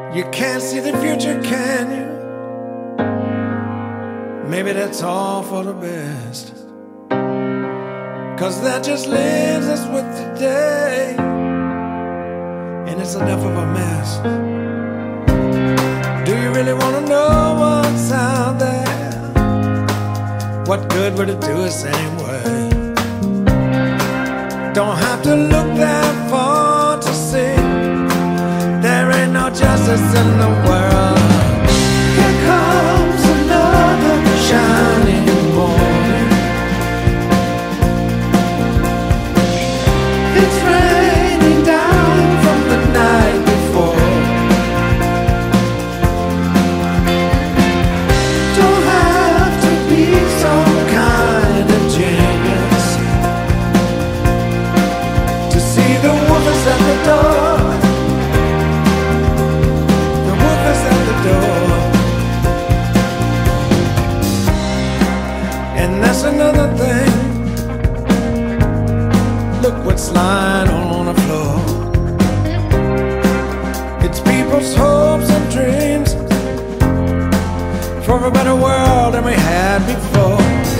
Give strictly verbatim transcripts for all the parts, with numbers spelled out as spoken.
You can't see the future, can you? Maybe that's all for the best, 'cause that just leaves us with today, and it's enough of a mess. Do you really want to know what's out there? What good would it do us anyway? Don't have to look that far to see there ain't no justice in the world. Here comes another shining morning. It's raining down from the night before. Don't have to be some kind of genius to see the wolf is at the door. The wolf is at the door. And that's another thing. Look what's lying on the floor. It's people's hopes and dreams for a better world than we had before.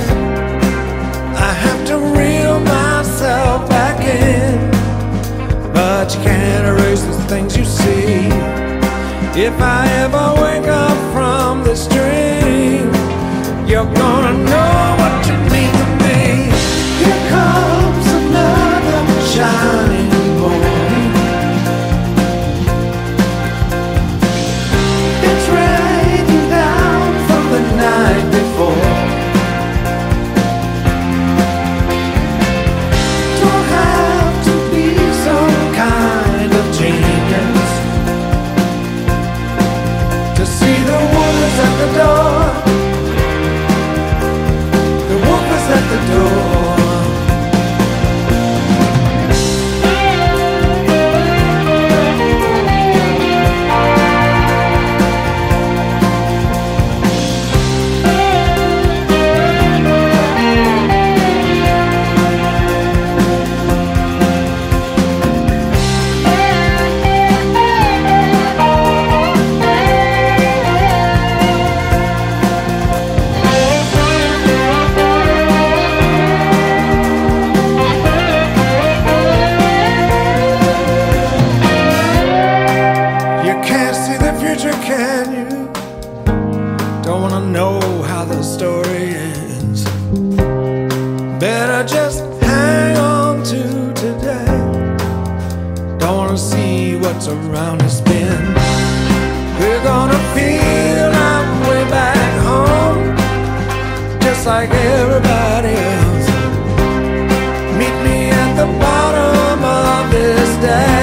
I have to reel myself back in, but you can't erase the things you see. If I ever wake up from this dream, you're gonna know what you mean to me. Here comes another shining morning. It's raining down from the night before. Don't have to be some kind of genius to see the wolf is at the door. The wolf is at the door. Can you? Don't wanna know how the story ends. Better just hang on to today. Don't wanna see what's around us bend. We're gonna feel our way back home, just like everybody else. Meet me at the bottom of this day.